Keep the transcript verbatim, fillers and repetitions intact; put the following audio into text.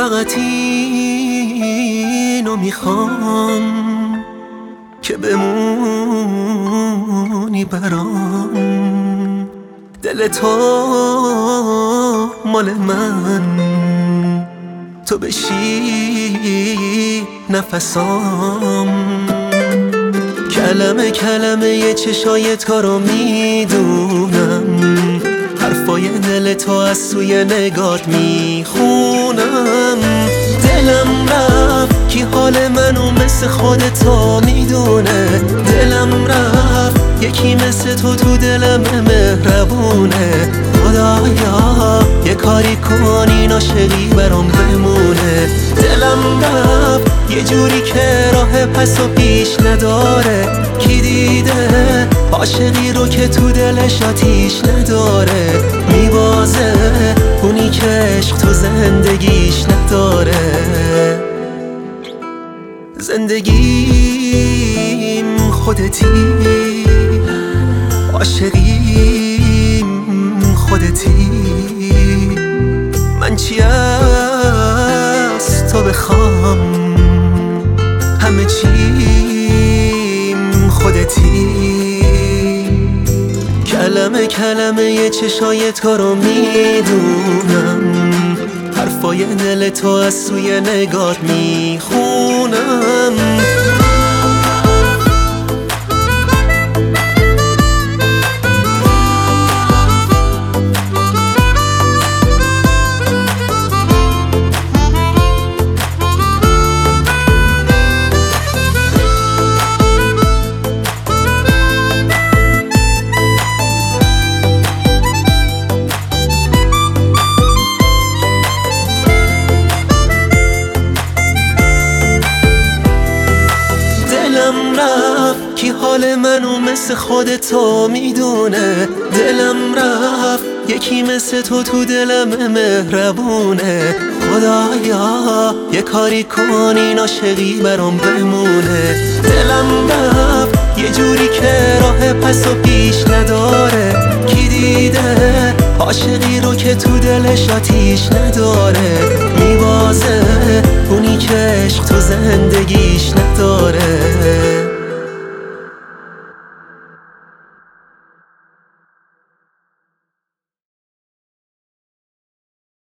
فقط اینو میخوام که بمونی برام. دل تو مال من، تو بشی نفسام. کلمه کلمه یه چشای تو رو میدونم، حرفای دل تو از سوی نگات میخونم. دلم رفت کی حال منو مثل خودتو میدونه. دلم رفت یکی مثل تو تو دلم مهربونه. خدایا یه کاری کن این عاشقی برام بمونه. دلم رفت یه جوری که راه پس و پیش نداره. کی دیده عاشقی رو که تو دلش آتیش نداره. میبازه اونی که عشق تو زندگیش نداره. زندگیم خودتی، عاشقیم خودتی. من چی از تو بخوام، همه چیم خودتی. کلمه کلمه یه چشای تو رو میدونم، حرفای دل تو از سوی نگات میخونم. کی حال منو مثل خودتو میدونه. دلم رفت یکی مثل تو تو دلم مهربونه. خدایا یه کاری کن این عاشقی برام بمونه. دلم رفت یه جوری که راه پس و پیش نداره. کی دیده عاشقی رو که تو دلش آتیش نداره. میبازه اونی که عشق تو زندگیش نداره.